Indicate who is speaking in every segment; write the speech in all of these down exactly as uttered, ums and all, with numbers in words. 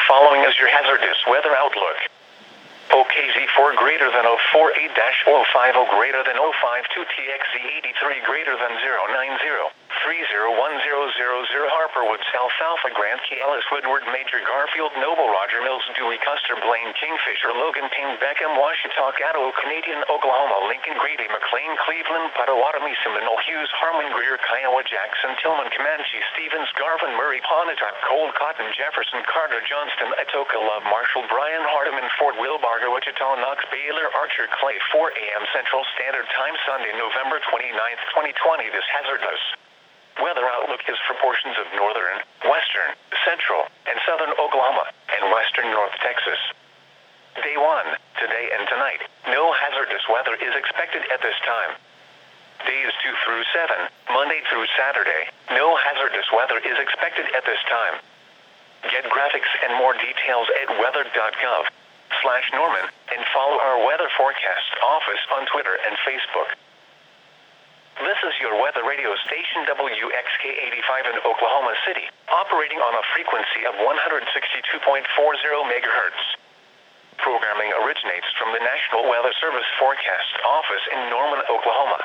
Speaker 1: following is your hazardous weather outlook. O K Z four greater than zero four eight zero five zero greater than zero five two T X Z eighty-three greater than zero nine zero three zero one zero zero zero Harperwood South Alpha Grant Key Ellis Woodward Major Garfield Noble Roger Mills Dewey Custer Blaine Kingfisher Logan Payne Beckham Washita Caddo Canadian Oklahoma Lincoln Grady McLean Cleveland Potawatomi Seminole Hughes Harmon Greer Kiowa Jackson Tillman Comanche Stevens Garvin Murray Pontotoc Cold Cotton Jefferson Carter Johnston Atoka Love Marshall Bryan Hardeman Fort Wilbarger Wichita Knox Baylor Archer Clay four a.m. Central Standard Time Sunday November twenty-ninth twenty twenty. This hazardous weather outlook is for portions of northern, western, central, and southern Oklahoma and western North Texas. Day one, today and tonight, no hazardous weather is expected at this time. Days two through seven, Monday through Saturday, no hazardous weather is expected at this time. Get graphics and more details at weather.gov slash Norman and follow our weather forecast office on Twitter and Facebook. This is your weather radio station W X K eighty-five in Oklahoma City, operating on a frequency of one hundred sixty-two point four zero megahertz. Programming originates from the National Weather Service Forecast Office in Norman, Oklahoma.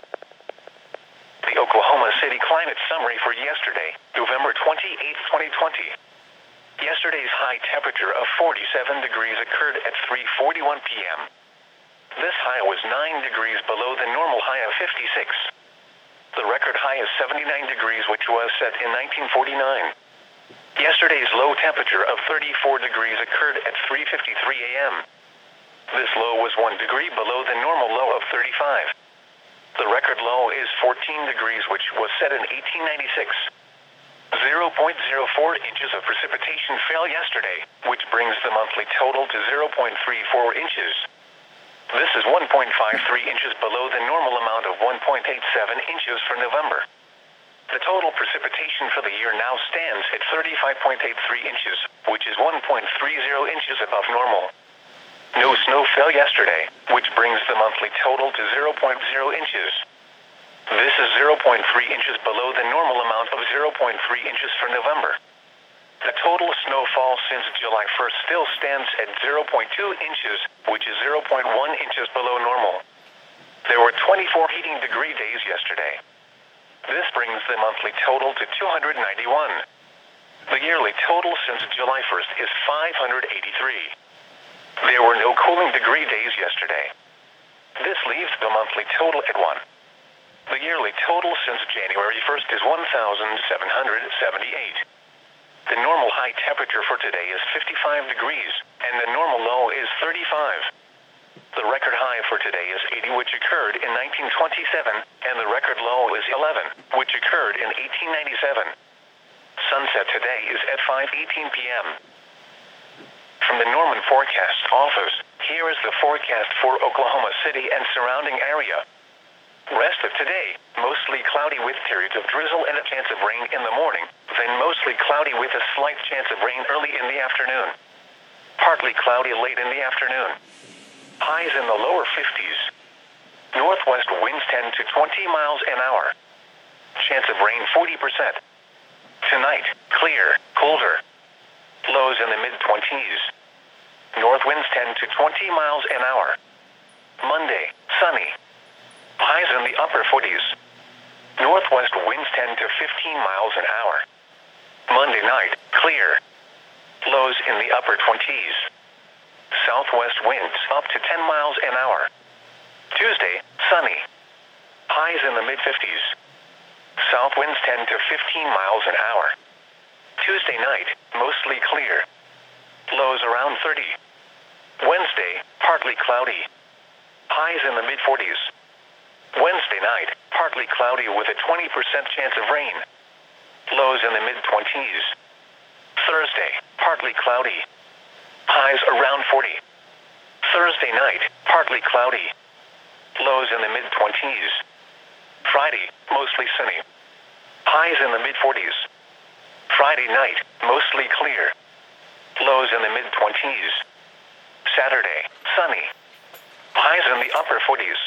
Speaker 1: The Oklahoma City climate summary for yesterday, November twenty-eighth twenty twenty. Yesterday's high temperature of forty-seven degrees occurred at three forty-one p.m. This high was nine degrees below the normal high of fifty-six. The record high is seventy-nine degrees, which was set in nineteen forty-nine. Yesterday's low temperature of thirty-four degrees occurred at three fifty-three a.m. This low was one degree below the normal low of thirty-five. The record low is fourteen degrees, which was set in eighteen ninety-six. zero point zero four inches of precipitation fell yesterday, which brings the monthly total to zero point three four inches. This is one point five three inches below the normal amount of one point eight seven inches for November. The total precipitation for the year now stands at thirty-five point eight three inches, which is one point three zero inches above normal. No snow fell yesterday, which brings the monthly total to zero point zero inches. This is zero point three inches below the normal amount of zero point three inches for November. The total snowfall since July first still stands at zero point two inches, which is zero point one inches below normal. There were twenty-four heating degree days yesterday. This brings the monthly total to two hundred ninety-one. The yearly total since July first is five hundred eighty-three. There were no cooling degree days yesterday. This leaves the monthly total at one. The yearly total since January first is one thousand seven hundred seventy-eight. The normal high temperature for today is fifty-five degrees, and the normal low is thirty-five. The record high for today is eighty, which occurred in nineteen twenty-seven, and the record low is eleven, which occurred in eighteen ninety-seven. Sunset today is at five eighteen p.m. From the Norman Forecast Office, here is the forecast for Oklahoma City and surrounding area. Rest of today, mostly cloudy with periods of drizzle and a chance of rain in the morning, then mostly cloudy with a slight chance of rain early in the afternoon. Partly cloudy late in the afternoon. Highs in the lower fifties. Northwest winds ten to twenty miles an hour. Chance of rain forty percent. Tonight, clear, colder. Lows in the mid-twenties. North winds ten to twenty miles an hour. Monday, sunny. Highs in the upper forties. Northwest winds ten to fifteen miles an hour. Monday night, clear. Lows in the upper twenties. Southwest winds up to ten miles an hour. Tuesday, sunny. Highs in the mid-fifties. South winds ten to fifteen miles an hour. Tuesday night, mostly clear. Lows around thirty. Wednesday, partly cloudy. Highs in the mid-forties. Wednesday night, partly cloudy with a twenty percent chance of rain. Lows in the mid-twenties. Thursday, partly cloudy. Highs around forty. Thursday night, partly cloudy. Lows in the mid-twenties. Friday, mostly sunny. Highs in the mid-forties. Friday night, mostly clear. Lows in the mid-twenties. Saturday, sunny. Highs in the upper forties.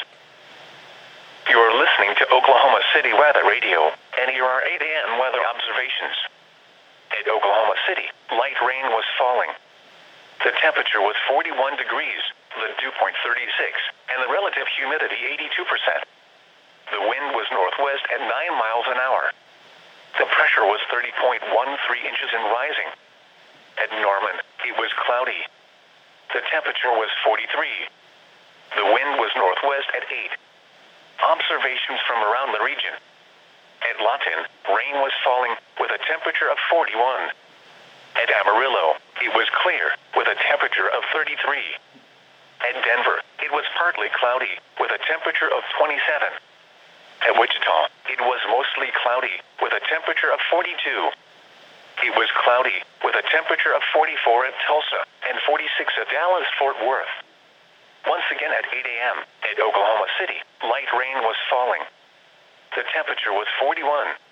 Speaker 1: You're listening to Oklahoma City Weather Radio, and here are eight a.m. weather observations. At Oklahoma City, light rain was falling. The temperature was forty-one degrees, the dew point thirty-six, and the relative humidity eighty-two percent. The wind was northwest at nine miles an hour. The pressure was thirty point one three inches and rising. At Norman, it was cloudy. The temperature was forty-three. The wind was northwest at eight. Observations from around the region. At Lawton, rain was falling with a temperature of forty-one. At Amarillo, it was clear with a temperature of thirty-three. At Denver, it was partly cloudy with a temperature of twenty-seven. At Wichita, it was mostly cloudy with a temperature of forty-two. It was cloudy with a temperature of forty-four at Tulsa and forty-six at Dallas-Fort Worth. Once again at eight a.m. at Oklahoma City, light rain was falling. The temperature was forty-one.